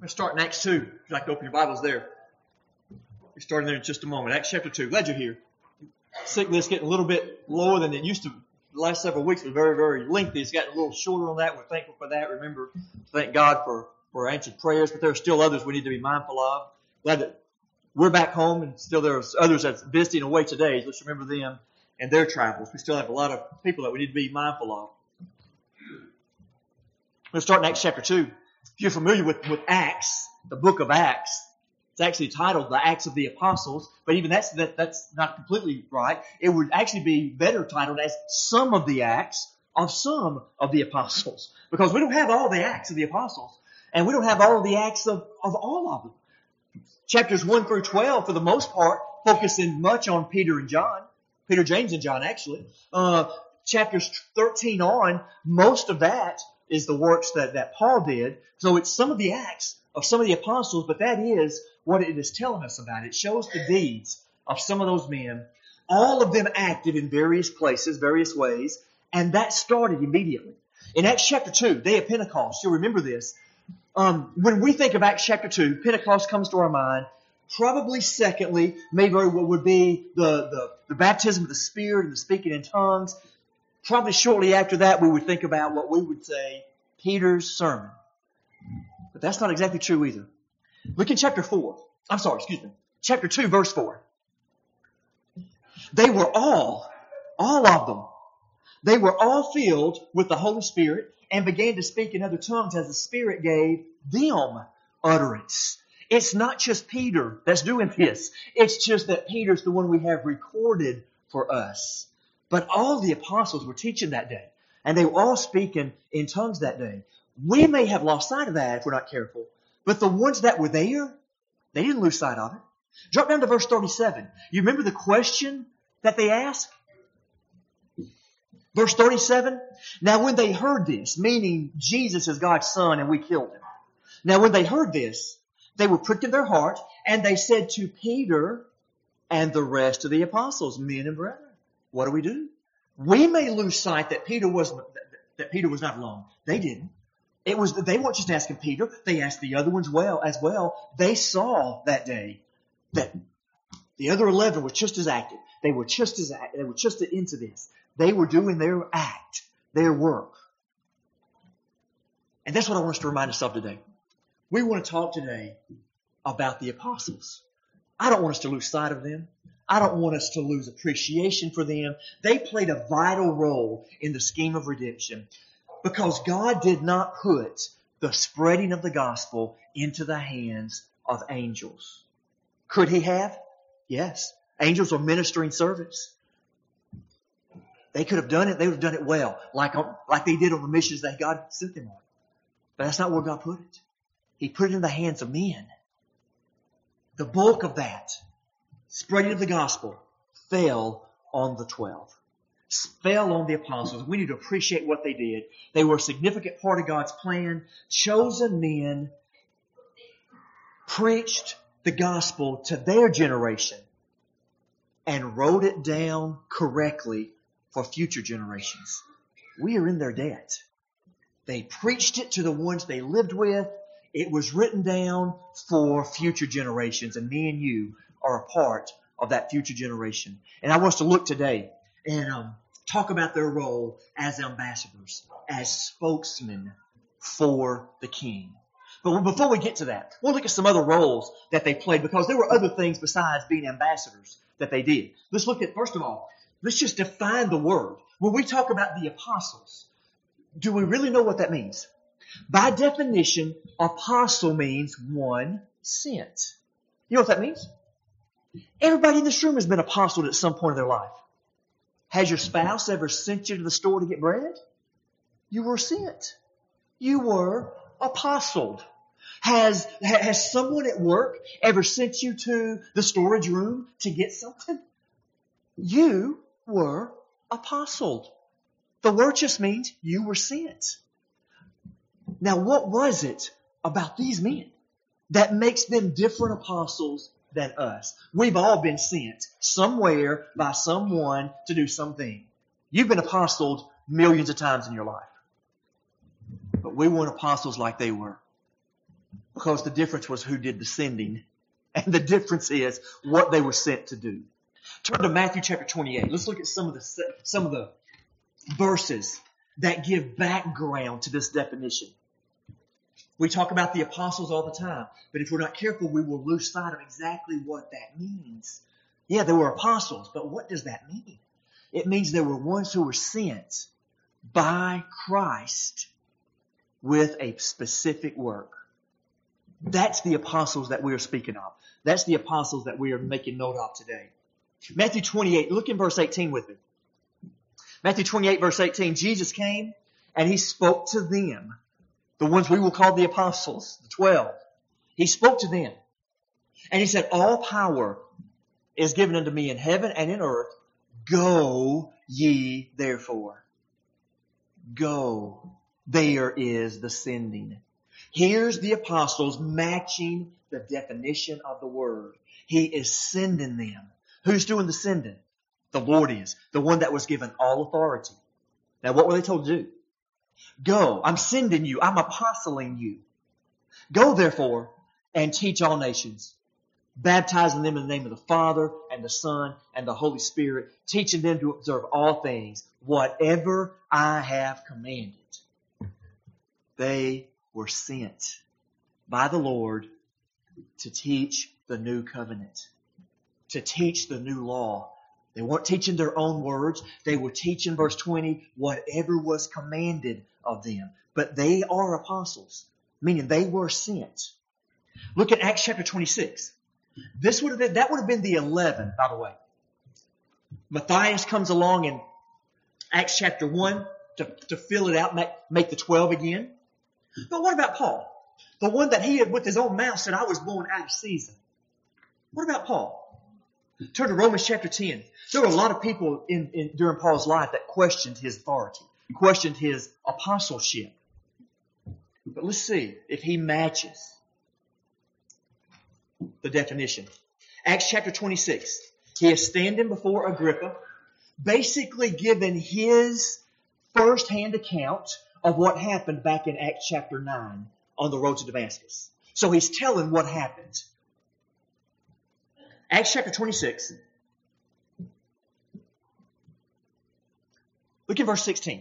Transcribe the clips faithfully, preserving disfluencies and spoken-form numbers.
Let's start in Acts two. If you'd like to open your Bibles there. We're starting there in just a moment. Acts chapter two. Glad you're here. Sick list getting a little bit lower than it used to. The last several weeks was very, very lengthy. It's gotten a little shorter on that. We're thankful for that. Remember, thank God for, for answered prayers, but there are still others we need to be mindful of. Glad that we're back home and still there are others that's visiting away today. Let's remember them and their travels. We still have a lot of people that we need to be mindful of. Let's start in Acts chapter two. If you're familiar with, with Acts, the book of Acts, it's actually titled The Acts of the Apostles, but even that's that, that's not completely right. It would actually be better titled as Some of the Acts of Some of the Apostles, because we don't have all the Acts of the Apostles, and we don't have all of the Acts of, of all of them. Chapters one through twelve, for the most part, focusing much on Peter and John, Peter, James, and John, actually. Uh, chapters thirteen on, most of that is the works that, that Paul did. So it's some of the acts of some of the apostles, but that is what it is telling us about. It shows the deeds of some of those men, all of them active in various places, various ways, and that started immediately. In Acts chapter two, day of Pentecost, you'll remember this. Um, when we think of Acts chapter two, Pentecost comes to our mind. Probably secondly, maybe what would be the, the, the baptism of the Spirit and the speaking in tongues. Probably shortly after that, we would think about what we would say Peter's sermon. But that's not exactly true either. Look at chapter four. I'm sorry, excuse me. Chapter two, verse four. They were all, all of them, they were all filled with the Holy Spirit and began to speak in other tongues as the Spirit gave them utterance. It's not just Peter that's doing this. It's just that Peter's the one we have recorded for us. But all the apostles were teaching that day. And they were all speaking in tongues that day. We may have lost sight of that if we're not careful. But the ones that were there, they didn't lose sight of it. Drop down to verse thirty-seven. You remember the question that they asked? Verse thirty-seven. Now when they heard this, meaning Jesus is God's Son and we killed him. Now when they heard this, they were pricked in their heart and they said to Peter and the rest of the apostles, men and brethren, what do we do? We may lose sight that Peter was that Peter was not alone. They didn't. It was they weren't just asking Peter. They asked the other ones well as well. They saw that day that the other eleven were just as active. They were just as they were just into this. They were doing their act, their work, and that's what I want us to remind us of today. We want to talk today about the apostles. I don't want us to lose sight of them. I don't want us to lose appreciation for them. They played a vital role in the scheme of redemption because God did not put the spreading of the gospel into the hands of angels. Could He have? Yes. Angels are ministering servants. They could have done it. They would have done it well, like, like they did on the missions that God sent them on. But that's not where God put it. He put it in the hands of men. The bulk of that spreading of the gospel fell on the twelve. Fell on the apostles. We need to appreciate what they did. They were a significant part of God's plan. Chosen men preached the gospel to their generation and wrote it down correctly for future generations. We are in their debt. They preached it to the ones they lived with. It was written down for future generations, and me and you are a part of that future generation. And I want us to look today and um, talk about their role as ambassadors, as spokesmen for the King. But before we get to that, we'll look at some other roles that they played, because there were other things besides being ambassadors that they did. Let's look at, first of all, let's just define the word. When we talk about the apostles, do we really know what that means? By definition, apostle means one sent. You know what that means? Everybody in this room has been apostled at some point in their life. Has your spouse ever sent you to the store to get bread? You were sent. You were apostled. Has, has someone at work ever sent you to the storage room to get something? You were apostled. The word just means you were sent. Now, what was it about these men that makes them different apostles than us? We've all been sent somewhere by someone to do something. You've been apostled millions of times in your life. But we weren't apostles like they were. Because the difference was who did the sending. And the difference is what they were sent to do. Turn to Matthew chapter twenty-eight. Let's look at some of the some of the verses that give background to this definition. We talk about the apostles all the time, but if we're not careful, we will lose sight of exactly what that means. Yeah, they were apostles, but what does that mean? It means they were ones who were sent by Christ with a specific work. That's the apostles that we are speaking of. That's the apostles that we are making note of today. Matthew twenty-eight, look in verse eighteen with me. Matthew twenty-eight, verse eighteen, Jesus came and He spoke to them, the ones we will call the apostles, the twelve. He spoke to them and He said, all power is given unto me in heaven and in earth. Go ye therefore. Go. There is the sending. Here's the apostles matching the definition of the word. He is sending them. Who's doing the sending? The Lord is. The one that was given all authority. Now what were they told to do? Go. I'm sending you. I'm apostling you. Go therefore and teach all nations, baptizing them in the name of the Father and the Son and the Holy Spirit, teaching them to observe all things, whatever I have commanded. They were sent by the Lord to teach the new covenant, to teach the new law. They weren't teaching their own words. They were teaching, verse twenty, whatever was commanded of them. But they are apostles, meaning they were sent. Look at Acts chapter twenty-six. This would have been, that would have been the eleven, by the way. Matthias comes along in Acts chapter one to, to fill it out, make, make the twelve again. But what about Paul? The one that he had with his own mouth said, I was born out of season. What about Paul? Turn to Romans chapter ten. There were a lot of people in, in during Paul's life that questioned his authority, questioned his apostleship. But let's see if he matches the definition. Acts chapter twenty-six. He is standing before Agrippa, basically giving his first-hand account of what happened back in Acts chapter nine on the road to Damascus. So he's telling what happened. Acts chapter twenty-six. Look at verse sixteen.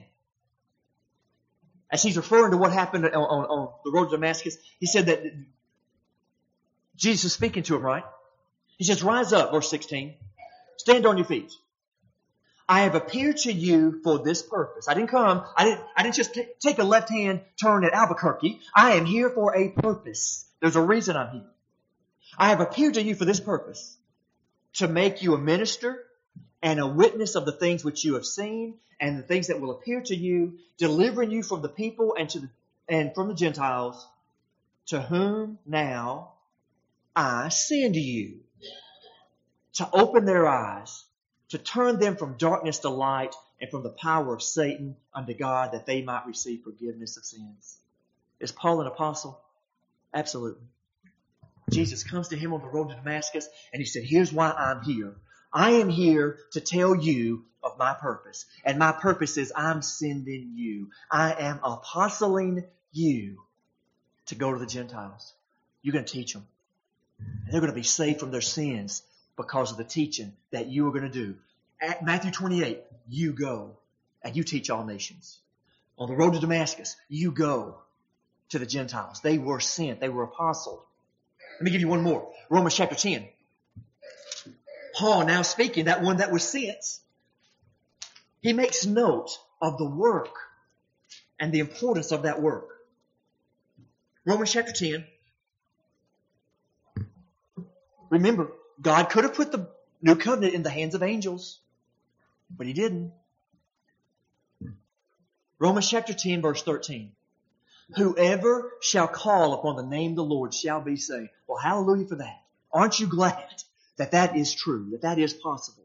As he's referring to what happened on, on, on the road to Damascus, he said that Jesus is speaking to him, right? He says, rise up, verse sixteen. Stand on your feet. I have appeared to you for this purpose. I didn't come, I didn't, I didn't just t- take a left-hand turn at Albuquerque. I am here for a purpose. There's a reason I'm here. I have appeared to you for this purpose, to make you a minister and a witness of the things which you have seen and the things that will appear to you, delivering you from the people and to the, and from the Gentiles, to whom now I send you, to open their eyes, to turn them from darkness to light and from the power of Satan unto God, that they might receive forgiveness of sins. Is Paul an apostle? Absolutely. Jesus comes to him on the road to Damascus and he said, here's why I'm here. I am here to tell you of my purpose. And my purpose is I'm sending you. I am apostling you to go to the Gentiles. You're going to teach them. And they're going to be saved from their sins because of the teaching that you are going to do. At Matthew twenty-eight, you go and you teach all nations. On the road to Damascus, you go to the Gentiles. They were sent. They were apostles. Let me give you one more. Romans chapter ten. Paul now speaking, that one that was sent, he makes note of the work and the importance of that work. Romans chapter ten. Remember, God could have put the new covenant in the hands of angels, but He didn't. Romans chapter ten, verse thirteen. Whoever shall call upon the name of the Lord shall be saved. Well, hallelujah for that. Aren't you glad that that is true, that that is possible?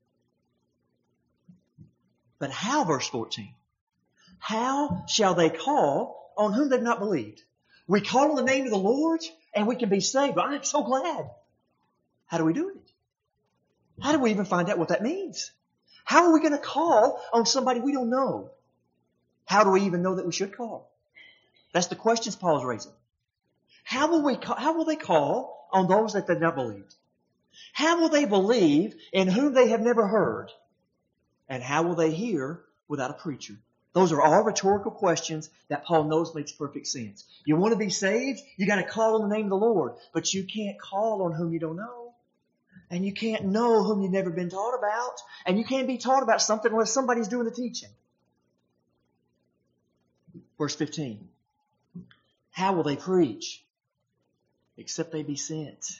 But how, verse fourteen? How shall they call on whom they've not believed? We call on the name of the Lord and we can be saved. I'm so glad. How do we do it? How do we even find out what that means? How are we going to call on somebody we don't know? How do we even know that we should call? That's the questions Paul's raising. How will we call, how will they call on those that they've not believed? How will they believe in whom they have never heard? And how will they hear without a preacher? Those are all rhetorical questions that Paul knows makes perfect sense. You want to be saved? You got to call on the name of the Lord. But you can't call on whom you don't know. And you can't know whom you've never been taught about. And you can't be taught about something unless somebody's doing the teaching. Verse fifteen. How will they preach? Except they be sent.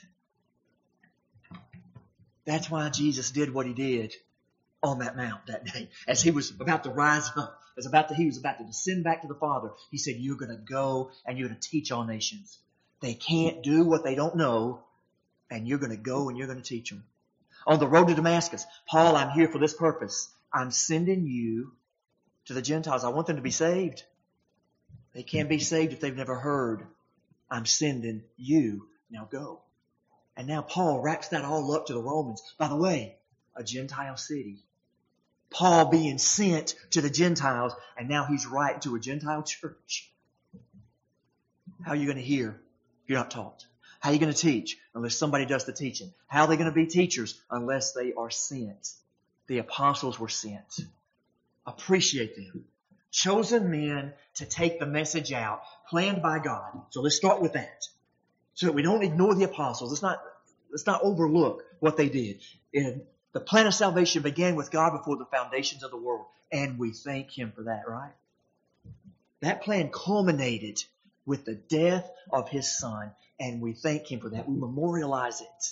That's why Jesus did what he did on that mount that day. As he was about to rise up, as about to, he was about to descend back to the Father, he said, you're going to go and you're going to teach all nations. They can't do what they don't know, and you're going to go and you're going to teach them. On the road to Damascus, Paul, I'm here for this purpose. I'm sending you to the Gentiles. I want them to be saved. They can't be saved if they've never heard. I'm sending you. Now go. And now Paul wraps that all up to the Romans. By the way, a Gentile city. Paul being sent to the Gentiles, and now he's writing to a Gentile church. How are you going to hear if you're not taught? How are you going to teach unless somebody does the teaching? How are they going to be teachers unless they are sent? The apostles were sent. Appreciate them. Chosen men to take the message out, planned by God. So let's start with that. So that we don't ignore the apostles. Let's not, let's not overlook what they did. And the plan of salvation began with God before the foundations of the world. And we thank Him for that, right? That plan culminated with the death of His Son. And we thank Him for that. We memorialize it.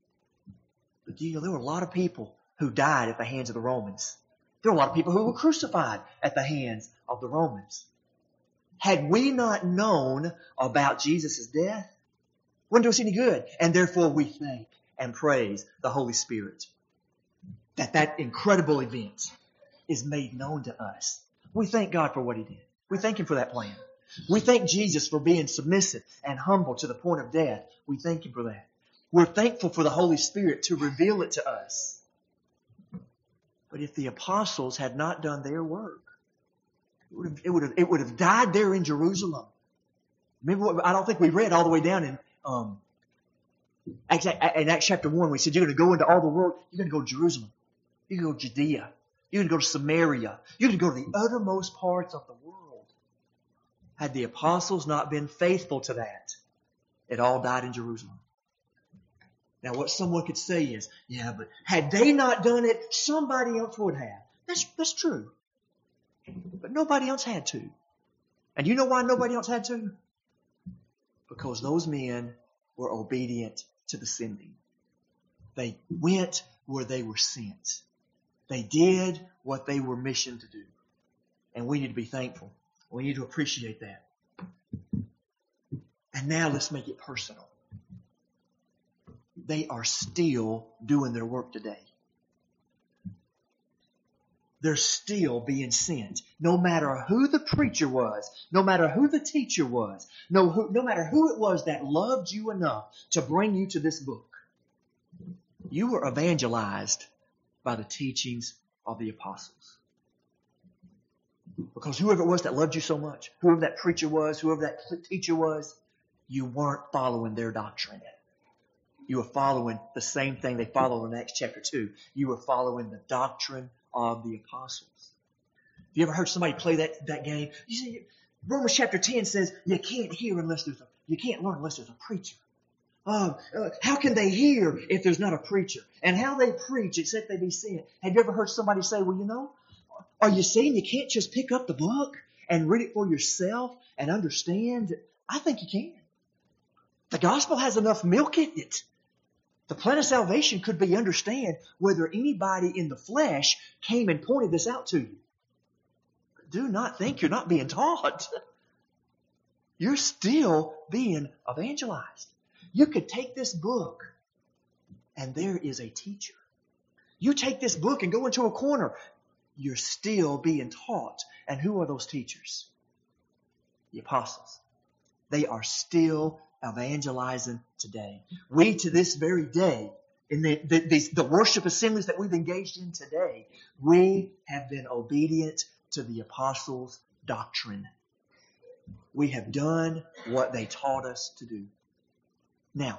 But you know, there were a lot of people who died at the hands of the Romans. There were a lot of people who were crucified at the hands of the Romans. Had we not known about Jesus' death, wouldn't do us any good. And therefore we thank and praise the Holy Spirit that that incredible event is made known to us. We thank God for what He did. We thank Him for that plan. We thank Jesus for being submissive and humble to the point of death. We thank Him for that. We're thankful for the Holy Spirit to reveal it to us. But if the apostles had not done their work, it would have, it would have, it would have died there in Jerusalem. Remember what, I don't think we read all the way down in, um, Acts, in Acts chapter one. We said you're going to go into all the world. You're going to go to Jerusalem. You're going to go to Judea. You're going to go to Samaria. You're going to go to the uttermost parts of the world. Had the apostles not been faithful to that, it all died in Jerusalem. Now what someone could say is, yeah, but had they not done it, somebody else would have. That's, that's true. But nobody else had to. And you know why nobody else had to? Because those men were obedient to the sending. They went where they were sent. They did what they were missioned to do. And we need to be thankful. We need to appreciate that. And now let's make it personal. They are still doing their work today. They're still being sent. No matter who the preacher was, no matter who the teacher was, no, who, no matter who it was that loved you enough to bring you to this book, you were evangelized by the teachings of the apostles. Because whoever it was that loved you so much, whoever that preacher was, whoever that teacher was, you weren't following their doctrine. You were following the same thing they followed in Acts chapter two. You were following the doctrine of the apostles. Have you ever heard somebody play that, that game? You see, Romans chapter ten says you can't hear unless there's a, you can't learn unless there's a preacher. Uh, uh, how can they hear if there's not a preacher? And how they preach except they be sent. Have you ever heard somebody say, well, you know, are you saying you can't just pick up the book and read it for yourself and understand? I think you can. The gospel has enough milk in it. The plan of salvation could be understand whether anybody in the flesh came and pointed this out to you. Do not think you're not being taught. You're still being evangelized. You could take this book and there is a teacher. You take this book and go into a corner. You're still being taught. And who are those teachers? The apostles. They are still evangelizing today. We to this very day, in the, the, the, the worship assemblies that we've engaged in today, we have been obedient to the apostles' doctrine. We have done what they taught us to do. Now,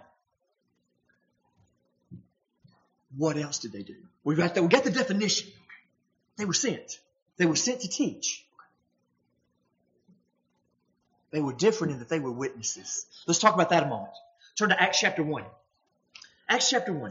what else did they do? We got the, we got the definition. They were sent. They were sent to teach. They were different in that they were witnesses. Let's talk about that a moment. Turn to Acts chapter one. Acts chapter one.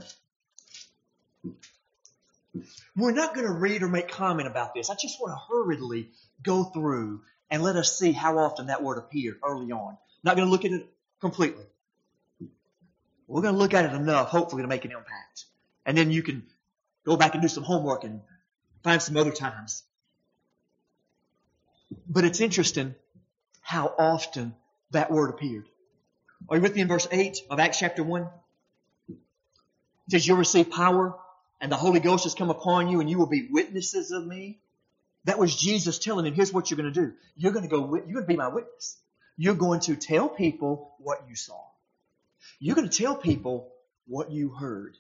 We're not going to read or make comment about this. I just want to hurriedly go through and let us see how often that word appeared early on. Not going to look at it completely. We're going to look at it enough, hopefully, to make an impact. And then you can go back and do some homework and find some other times. But it's interesting how often that word appeared. Are you with me in verse eight of Acts chapter one? It says, you'll receive power and the Holy Ghost has come upon you and you will be witnesses of me. That was Jesus telling them, here's what you're going to do. You're going to go, you're going to be my witness. You're going to tell people what you saw. You're going to tell people what you heard.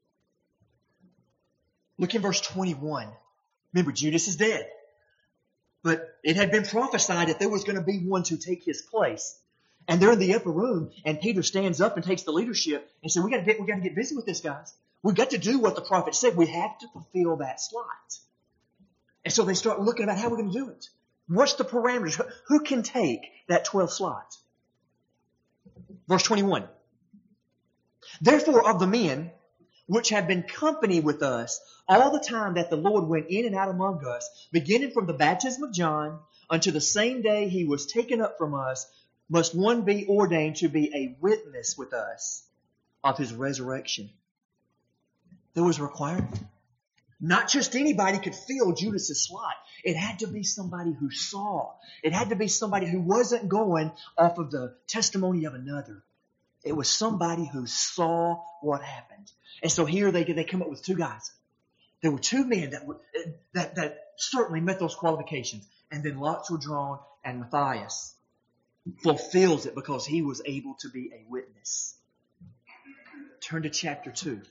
Look in verse twenty-one. Remember, Judas is dead. But it had been prophesied that there was going to be one to take his place. And they're in the upper room, and Peter stands up and takes the leadership and says, we got to get, we got to get busy with this, guys. We've got to do what the prophet said. We have to fulfill that slot. And so they start looking about how we're going to do it. What's the parameters? Who can take that twelfth slot? Verse twenty-one. Therefore of the men which have been company with us all the time that the Lord went in and out among us, beginning from the baptism of John unto the same day he was taken up from us, must one be ordained to be a witness with us of his resurrection. There was a requirement. Not just anybody could fill Judas's slot. It had to be somebody who saw. It had to be somebody who wasn't going off of the testimony of another. It was somebody who saw what happened. And so here they they come up with two guys. There were two men that were, that that certainly met those qualifications. And then lots were drawn, and Matthias fulfills it because he was able to be a witness. Turn to chapter two.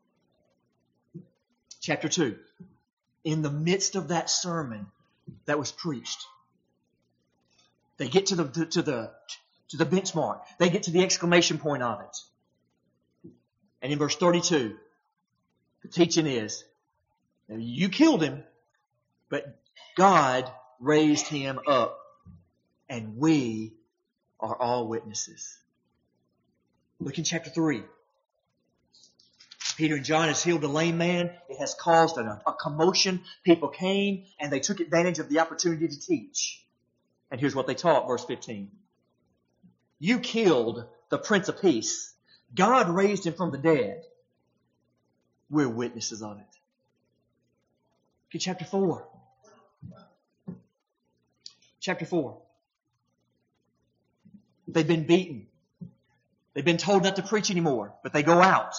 Chapter two. In the midst of that sermon that was preached, they get to the to, to the to the benchmark. They get to the exclamation point of it. And in verse thirty-two, the teaching is, you killed him, but God raised him up, and we are all witnesses. Look in chapter three. Peter and John has healed a lame man. It has caused a, a commotion. People came and they took advantage of the opportunity to teach. And here's what they taught, verse fifteen. You killed the Prince of Peace. God raised him from the dead. We're witnesses of it. Look at chapter four. Chapter four. They've been beaten. They've been told not to preach anymore, but they go out.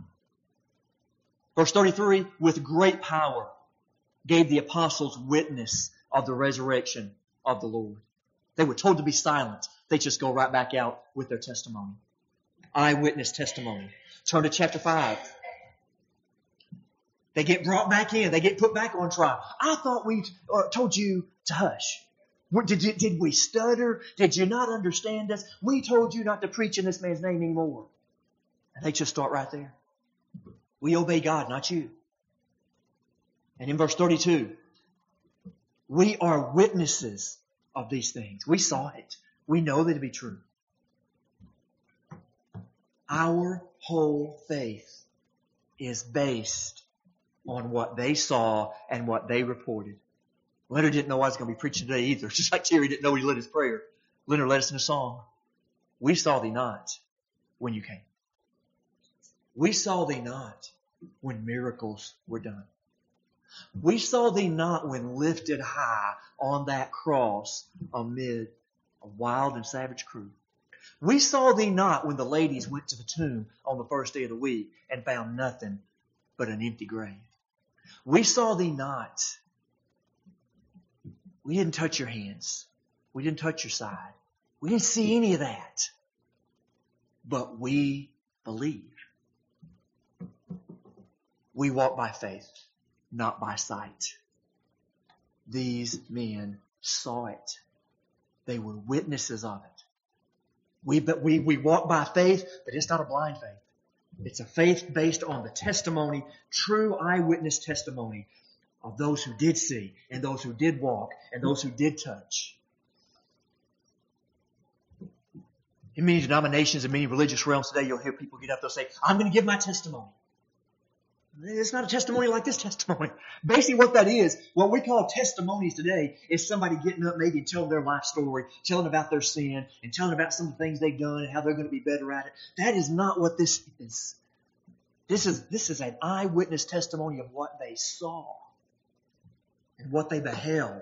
Verse thirty-three, with great power gave the apostles witness of the resurrection of the Lord. They were told to be silent. They just go right back out with their testimony. Eyewitness testimony. Turn to chapter five. They get brought back in. They get put back on trial. I thought we uh, told you to hush. Did, you, did we stutter? Did you not understand us? We told you not to preach in this man's name anymore. And they just start right there. We obey God, not you. And in verse thirty-two, we are witnesses of these things. We saw it. We know that to be true. Our whole faith is based on what they saw and what they reported. Leonard didn't know I was going to be preaching today either. Just like Terry didn't know he led his prayer. Leonard led us in a song. We saw thee not when you came. We saw thee not when miracles were done. We saw thee not when lifted high on that cross amid a wild and savage crew. We saw thee not when the ladies went to the tomb on the first day of the week and found nothing but an empty grave. We saw thee not. We didn't touch your hands. We didn't touch your side. We didn't see any of that. But we believe. We walk by faith, not by sight. These men saw it. They were witnesses of it. We, but we, we walk by faith, but it's not a blind faith. It's a faith based on the testimony, true eyewitness testimony of those who did see and those who did walk and those who did touch. In many denominations and many religious realms today, you'll hear people get up, they'll say, I'm going to give my testimony. It's not a testimony like this testimony. Basically what that is, what we call testimonies today, is somebody getting up maybe and telling their life story, telling about their sin, and telling about some of the things they've done and how they're going to be better at it. That is not what this is. This is, this is an eyewitness testimony of what they saw and what they beheld.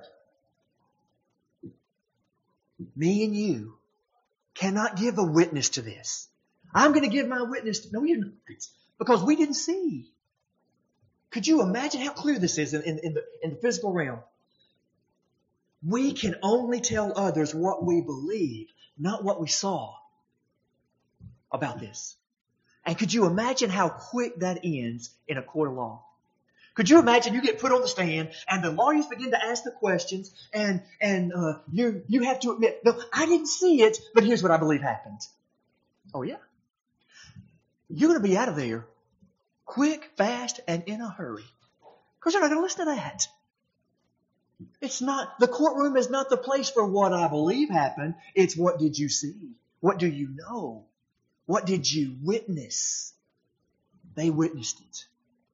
Me and you cannot give a witness to this. I'm going to give my witness to... No, you're not. Because we didn't see. Could you imagine how clear this is in, in, in, the, in the physical realm? We can only tell others what we believe, not what we saw about this. And could you imagine how quick that ends in a court of law? Could you imagine you get put on the stand and the lawyers begin to ask the questions and, and uh, you, you have to admit, no, I didn't see it, but here's what I believe happened. Oh, yeah. You're going to be out of there quick, fast, and in a hurry. Because they're not going to listen to that. It's not, the courtroom is not the place for what I believe happened. It's what did you see? What do you know? What did you witness? They witnessed it.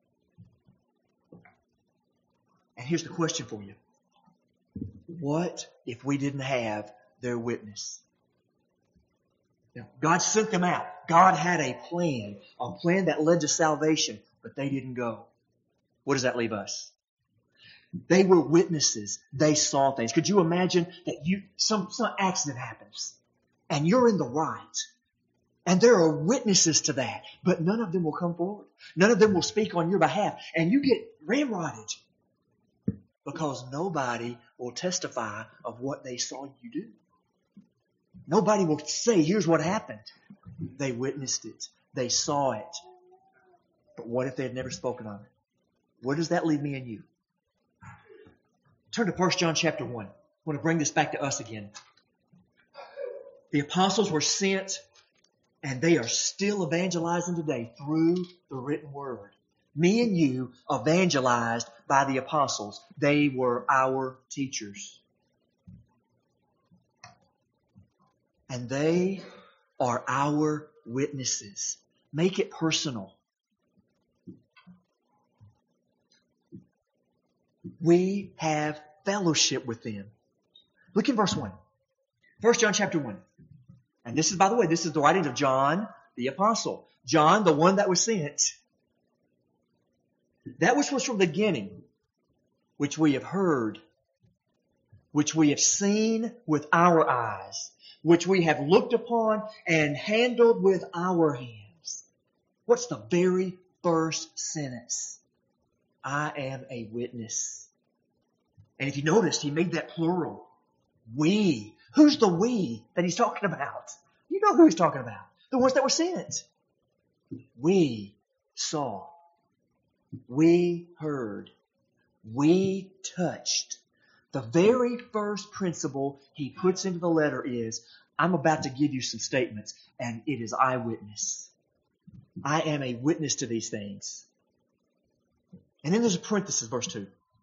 And here's the question for you. What if we didn't have their witness? Now, God sent them out. God had a plan, a plan that led to salvation, but they didn't go. What does that leave us? They were witnesses. They saw things. Could you imagine that you some, some accident happens and you're in the right? And there are witnesses to that, but none of them will come forward. None of them will speak on your behalf. And you get ramrodded because nobody will testify of what they saw you do. Nobody will say, here's what happened. They witnessed it. They saw it. But what if they had never spoken on it? Where does that leave me and you? Turn to First John chapter one. I want to bring this back to us again. The apostles were sent, and they are still evangelizing today through the written word. Me and you evangelized by the apostles. They were our teachers. And they are our witnesses. Make it personal. We have fellowship with them. Look in verse one. First John chapter one. And this is, by the way, this is the writings of John the apostle. John, the one that was sent. That which was from the beginning, which we have heard, which we have seen with our eyes, which we have looked upon and handled with our hands. What's the very first sentence? I am a witness. And if you noticed, he made that plural. We. Who's the we that he's talking about? You know who he's talking about. The ones that were sent. We saw. We heard. We touched. The very first principle he puts into the letter is, I'm about to give you some statements, and it is eyewitness. I am a witness to these things. And then there's a parenthesis, verse two.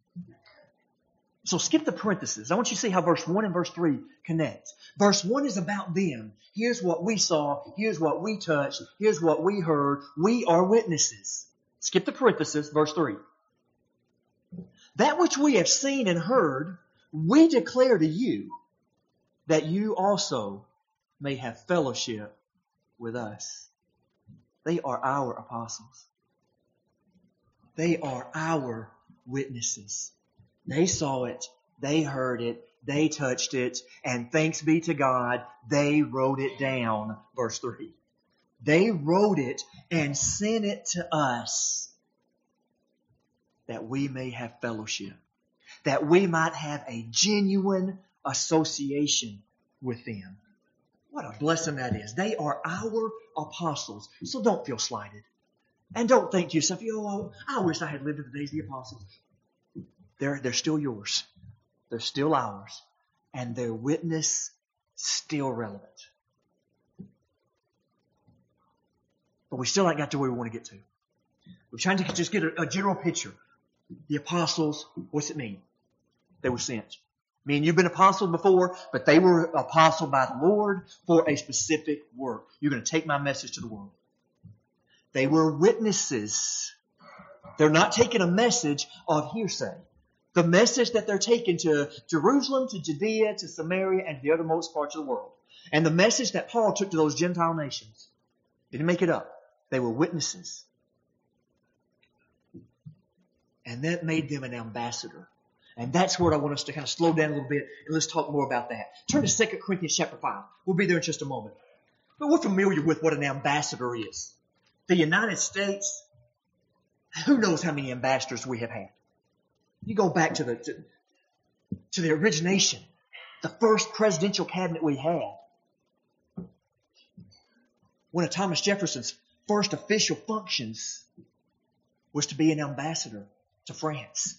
So skip the parenthesis. I want you to see how verse one and verse three connect. Verse one is about them. Here's what we saw. Here's what we touched. Here's what we heard. We are witnesses. Skip the parenthesis, verse three. That which we have seen and heard, we declare to you, that you also may have fellowship with us. They are our apostles. They are our witnesses. They saw it, they heard it, they touched it, and thanks be to God, they wrote it down. Verse three. They wrote it and sent it to us that we may have fellowship, that we might have a genuine association with them. What a blessing that is. They are our apostles. So don't feel slighted. And don't think to yourself, oh, I wish I had lived in the days of the apostles. They're, they're still yours. They're still ours. And their witness still relevant. But we still ain't got to where we want to get to. We're trying to just get a, a general picture. The apostles, what's it mean? They were sent. I mean, you've been apostles before, but they were apostled by the Lord for a specific work. You're going to take my message to the world. They were witnesses. They're not taking a message of hearsay. The message that they're taking to Jerusalem, to Judea, to Samaria, and to the othermost parts of the world. And the message that Paul took to those Gentile nations. Didn't make it up. They were witnesses. And that made them an ambassador. And that's where I want us to kind of slow down a little bit and let's talk more about that. Turn to Second Corinthians chapter five. We'll be there in just a moment. But we're familiar with what an ambassador is. The United States, who knows how many ambassadors we have had. You go back to the, to, to the origination, the first presidential cabinet we had. One of Thomas Jefferson's first official functions was to be an ambassador to France.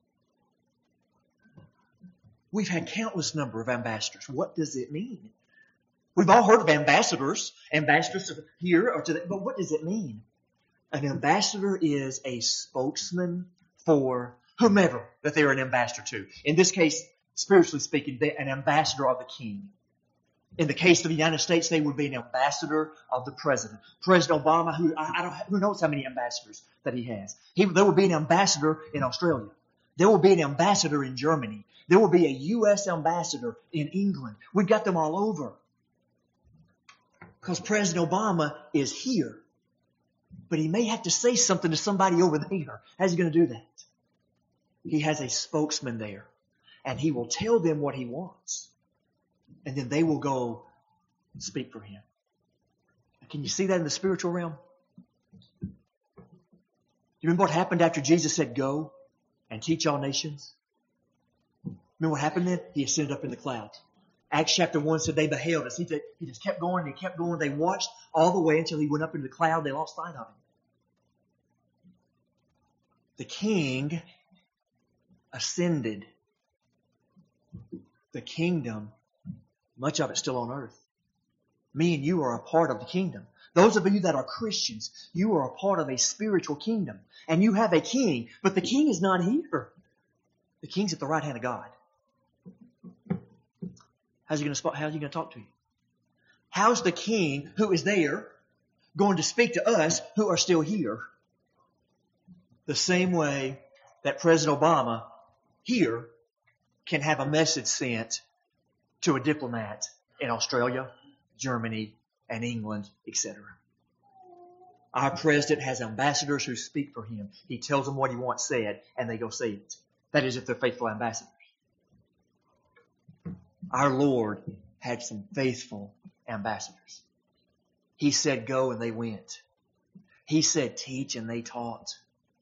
We've had countless number of ambassadors. What does it mean? We've all heard of ambassadors, ambassadors here or to that, but what does it mean? An ambassador is a spokesman for whomever that they're an ambassador to. In this case, spiritually speaking, they're an ambassador of the king. In the case of the United States, they would be an ambassador of the president. President Obama, who I, I don't, who knows how many ambassadors that he has. He, there will be an ambassador in Australia. There will be an ambassador in Germany. There will be a U S ambassador in England. We've got them all over. Because President Obama is here. But he may have to say something to somebody over there. How's he going to do that? He has a spokesman there. And he will tell them what he wants. And then they will go speak for him. Can you see that in the spiritual realm? Do you remember what happened after Jesus said, go and teach all nations? Remember what happened then? He ascended up in the clouds. Acts chapter one said they beheld us. He, did, he just kept going and he kept going. They watched all the way until he went up into the cloud. They lost sight of him. The king ascended. The kingdom, much of it still on earth. Me and you are a part of the kingdom. Those of you that are Christians, you are a part of a spiritual kingdom. And you have a king, but the king is not here. The king's at the right hand of God. How's he going to, how's he going to talk to you? How's the king who is there going to speak to us who are still here? The same way that President Obama here can have a message sent to a diplomat in Australia, Germany, and England, et cetera. Our president has ambassadors who speak for him. He tells them what he wants said, and they go say it. That is, if they're faithful ambassadors. Our Lord had some faithful ambassadors. He said go, and they went. He said teach, and they taught.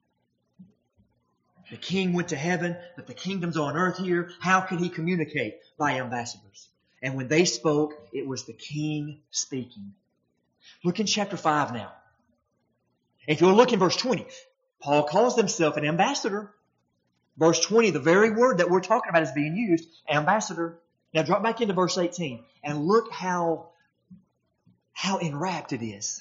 The king went to heaven, but the kingdom's on earth here. How could he communicate? By ambassadors. And when they spoke, it was the king speaking. Look in chapter five now. If you'll look in verse twenty, Paul calls himself an ambassador. Verse twenty, the very word that we're talking about is being used, ambassador. Now drop back into verse eighteen and look how, how enwrapped it is.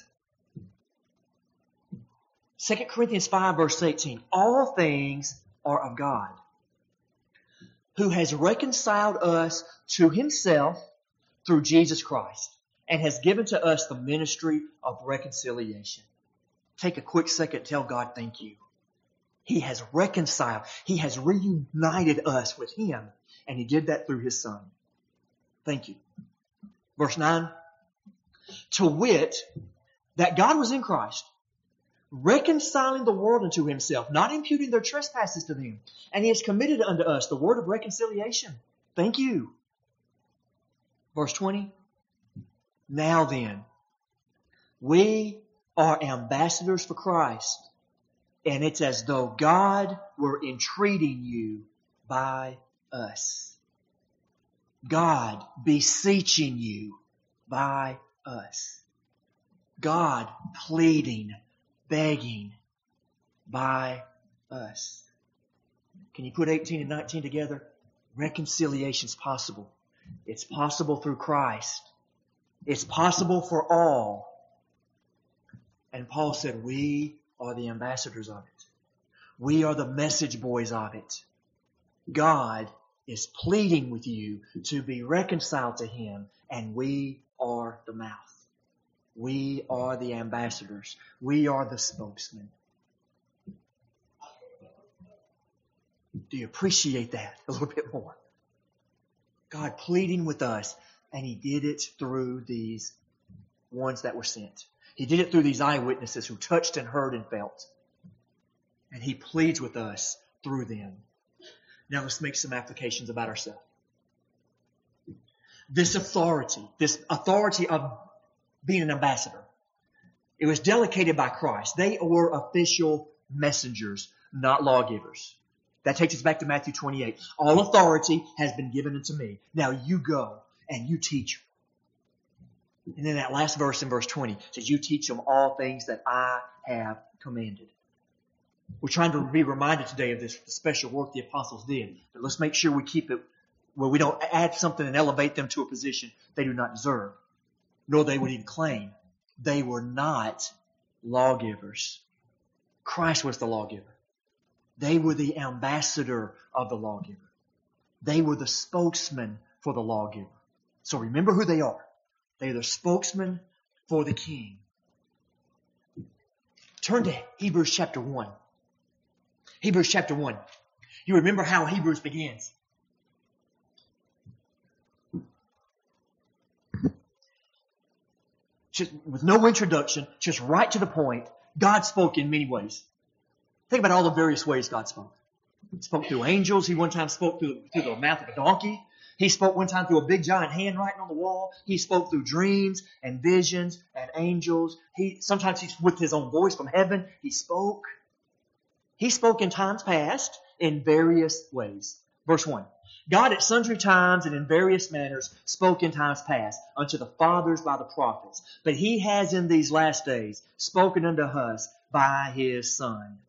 Second Corinthians five verse eighteen. All things are of God, who has reconciled us to himself through Jesus Christ and has given to us the ministry of reconciliation. Take a quick second, tell God thank you. He has reconciled. He has reunited us with him, and he did that through his Son. Thank you. Verse nine. To wit, that God was in Christ, reconciling the world unto himself, not imputing their trespasses to them. And he has committed unto us the word of reconciliation. Thank you. Verse twenty. Now then, we are ambassadors for Christ, and it's as though God were entreating you by us. God beseeching you by us. God pleading, begging by us. Can you put eighteen and nineteen together? Reconciliation is possible. It's possible through Christ. It's possible for all. And Paul said, we are the ambassadors of it. We are the message boys of it. God is pleading with you to be reconciled to Him, and we are the mouth. We are the ambassadors. We are the spokesmen. Do you appreciate that a little bit more? God pleading with us, and He did it through these ones that were sent. He did it through these eyewitnesses who touched and heard and felt. And He pleads with us through them. Now let's make some applications about ourselves. This authority, this authority of being an ambassador, it was delegated by Christ. They were official messengers, not lawgivers. That takes us back to Matthew twenty-eight. All authority has been given unto me. Now you go and you teach. And then that last verse in verse twenty says, you teach them all things that I have commanded. We're trying to be reminded today of this special work the apostles did. But let's make sure we keep it where we don't add something and elevate them to a position they do not deserve, nor they would even claim. They were not lawgivers. Christ was the lawgiver. They were the ambassador of the lawgiver. They were the spokesman for the lawgiver. So remember who they are. They are the spokesman for the King. Turn to Hebrews chapter one. Hebrews chapter one. You remember how Hebrews begins. Just with no introduction, just right to the point. God spoke in many ways. Think about all the various ways God spoke. He spoke through angels. He one time spoke through, through the mouth of a donkey. He spoke one time through a big giant handwriting on the wall. He spoke through dreams and visions and angels. He sometimes he's with His own voice from heaven. He spoke. He spoke in times past in various ways. Verse one. God at sundry times and in various manners spoke in times past unto the fathers by the prophets. But He has in these last days spoken unto us by His Son.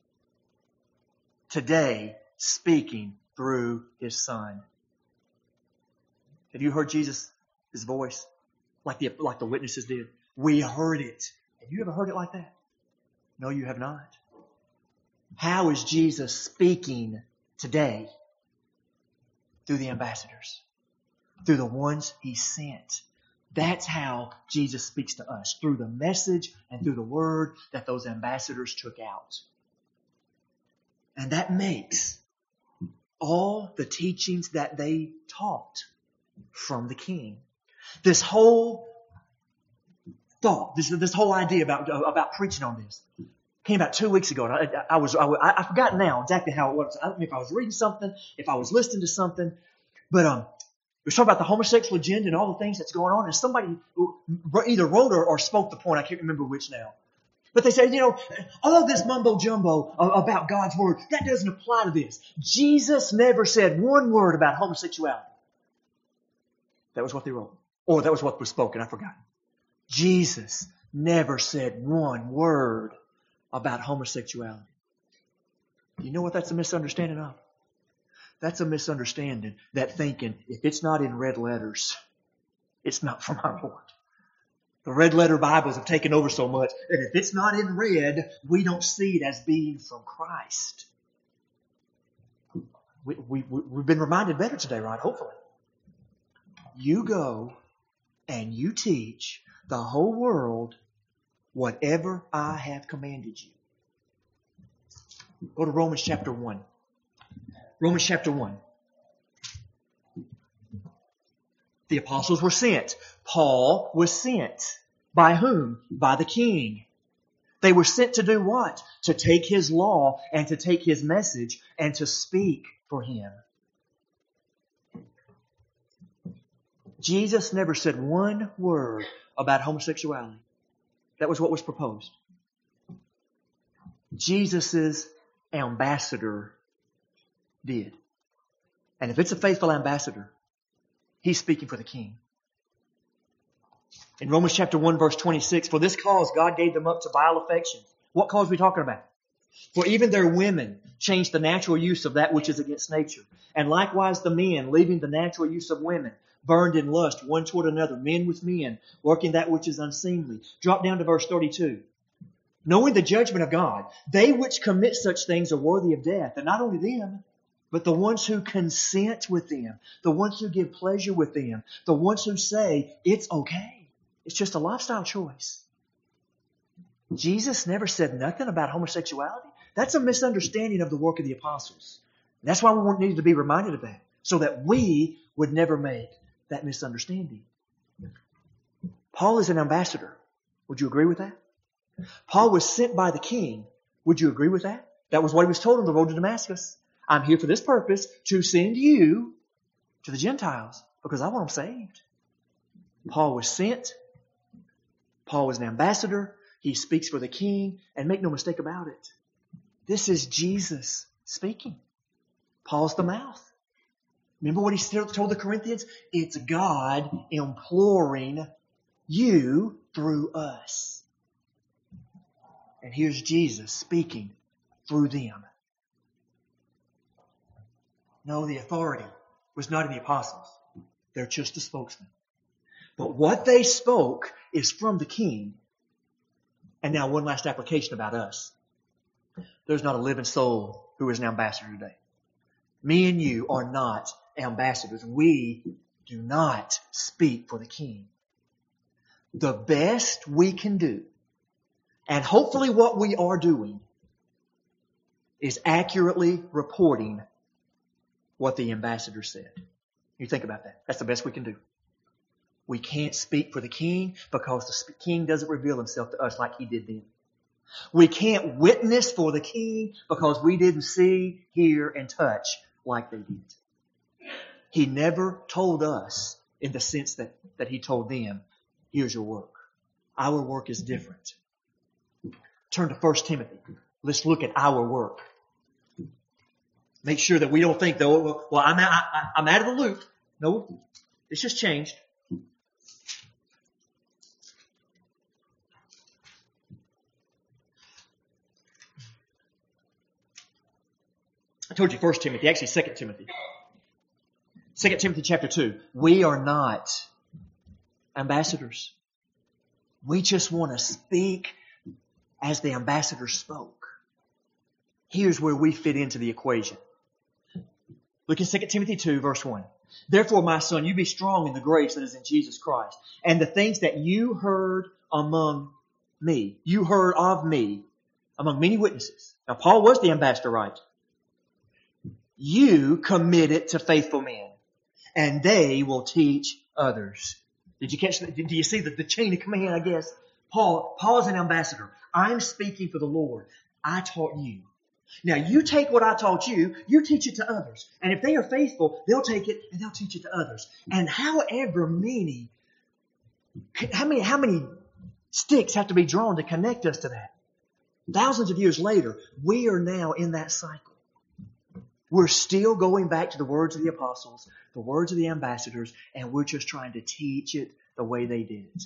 Today, speaking through His Son. Have you heard Jesus' His voice? Like the, like the witnesses did? We heard it. Have you ever heard it like that? No, you have not. How is Jesus speaking today? Through the ambassadors. Through the ones He sent. That's how Jesus speaks to us. Through the message and through the word that those ambassadors took out. And that makes all the teachings that they taught from the King. This whole thought, this, this whole idea about, about preaching on this came about two weeks ago. And I, I was, I, I forgot now exactly how it was. I don't know if I was reading something, if I was listening to something, but, um, we were talking about the homosexual agenda and all the things that's going on. And somebody either wrote or, or spoke the point. I can't remember which now. But they said, you know, all this mumbo jumbo about God's word, that doesn't apply to this. Jesus never said one word about homosexuality. That was what they wrote. Or that was what was spoken. I forgot. Jesus never said one word about homosexuality. You know what that's a misunderstanding of? That's a misunderstanding, that thinking, if it's not in red letters, it's not from our Lord. The red letter Bibles have taken over so much that if it's not in red, we don't see it as being from Christ. We, we, we've been reminded better today, right? Hopefully. You go and you teach the whole world whatever I have commanded you. Go to Romans chapter one. Romans chapter one. The apostles were sent. Paul was sent. By whom? By the King. They were sent to do what? To take His law and to take His message and to speak for Him. Jesus never said one word about homosexuality. That was what was proposed. Jesus' ambassador did. And if it's a faithful ambassador, he's speaking for the King. In Romans chapter one verse twenty-six, for this cause God gave them up to vile affections. What cause are we talking about? For even their women changed the natural use of that which is against nature. And likewise the men, leaving the natural use of women, burned in lust one toward another, men with men, working that which is unseemly. Drop down to verse thirty-two. Knowing the judgment of God, they which commit such things are worthy of death. And not only them, but the ones who consent with them, the ones who give pleasure with them, the ones who say, it's okay. It's just a lifestyle choice. Jesus never said nothing about homosexuality. That's a misunderstanding of the work of the apostles. And that's why we needed to be reminded of that, so that we would never make that misunderstanding. Paul is an ambassador. Would you agree with that? Paul was sent by the king. Would you agree with that? That was what he was told on the road to Damascus. I'm here for this purpose, to send you to the Gentiles, because I want them saved. Paul was sent. Paul was an ambassador. He speaks for the king. And make no mistake about it, this is Jesus speaking. Paul's the mouth. Remember what he told the Corinthians? It's God imploring you through us. And here's Jesus speaking through them. No, the authority was not in the apostles. They're just the spokesman. But what they spoke is from the king. And now one last application about us. There's not a living soul who is an ambassador today. Me and you are not ambassadors. We do not speak for the king. The best we can do, and hopefully what we are doing, is accurately reporting what the ambassador said. You think about that. That's the best we can do. We can't speak for the king because the king doesn't reveal himself to us like he did then. We can't witness for the king because we didn't see, hear, and touch like they did. He never told us in the sense that, that he told them, here's your work. Our work is different. Turn to First Timothy. Let's look at our work. Make sure that we don't think, though, well, well I'm, out, I, I'm out of the loop. No, it's just changed. I told you First Timothy, actually Second Timothy. Second Timothy chapter two. We are not ambassadors. We just want to speak as the ambassador spoke. Here's where we fit into the equation. Look at Second Timothy two, verse one. Therefore, my son, you be strong in the grace that is in Jesus Christ. And the things that you heard among me, you heard of me among many witnesses. Now, Paul was the ambassador, right? You commit it to faithful men, and they will teach others. Did you catch that? Do you see the, the chain of command, I guess? Paul, Paul's an ambassador. I'm speaking for the Lord. I taught you. Now you take what I taught you, you teach it to others. And if they are faithful, they'll take it and they'll teach it to others. And however many, how many, how many sticks have to be drawn to connect us to that? Thousands of years later, we are now in that cycle. We're still going back to the words of the apostles, the words of the ambassadors, and we're just trying to teach it the way they did it.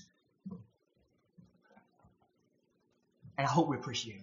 And I hope we appreciate it.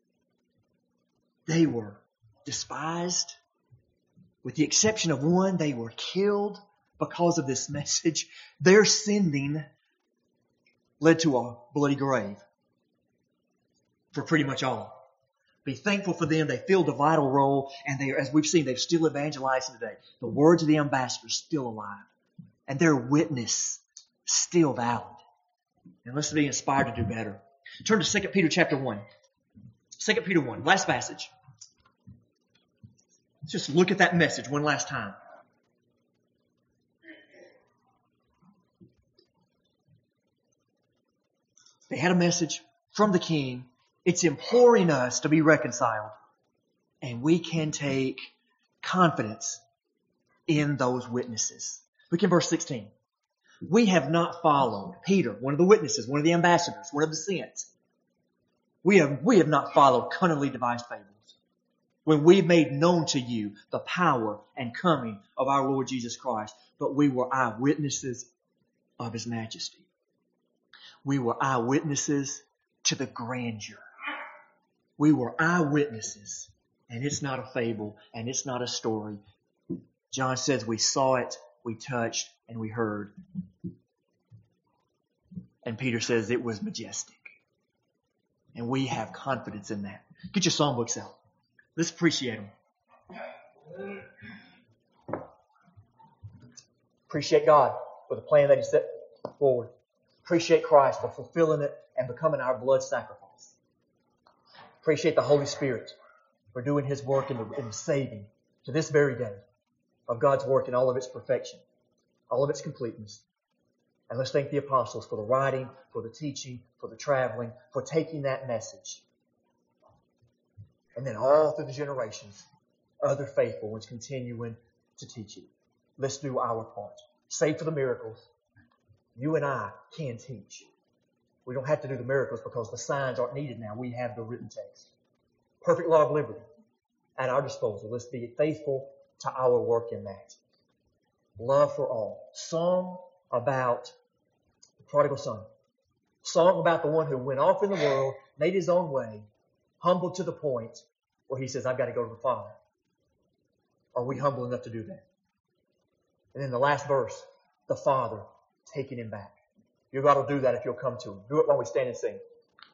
They were despised. With the exception of one, they were killed because of this message. Their sending led to a bloody grave for pretty much all. Be thankful for them. They filled a vital role. And they, as we've seen, they've still evangelizing today. The words of the ambassadors still alive. And their witness still valid. And let's be inspired to do better. Turn to Second Peter chapter one. Second Peter one, last passage. Let's just look at that message one last time. They had a message from the king. It's imploring us to be reconciled. And we can take confidence in those witnesses. Look in verse sixteen. We have not followed Peter, one of the witnesses, one of the ambassadors, one of the sent. We have, we have not followed cunningly devised fables. When we made known to you the power and coming of our Lord Jesus Christ, but we were eyewitnesses of His majesty. We were eyewitnesses to the grandeur. We were eyewitnesses, and it's not a fable, and it's not a story. John says we saw it we touched, and we heard. And Peter says it was majestic. And we have confidence in that. Get your songbooks out. Let's appreciate them. Appreciate God for the plan that He set forward. Appreciate Christ for fulfilling it and becoming our blood sacrifice. Appreciate the Holy Spirit for doing His work in the, in the saving to this very day of God's work in all of its perfection, all of its completeness. And let's thank the apostles for the writing, for the teaching, for the traveling, for taking that message. And then all through the generations, other faithful ones continuing to teach it. Let's do our part. Save for the miracles. You and I can teach. We don't have to do the miracles because the signs aren't needed now. We have the written text. Perfect law of liberty at our disposal. Let's be faithful to our work in that. Love for all. Song about the prodigal son. Song about the one who went off in the world, made his own way, humbled to the point where he says, I've got to go to the Father. Are we humble enough to do that? And then the last verse, the Father taking him back. You're going to do that if you'll come to Him. Do it while we stand and sing.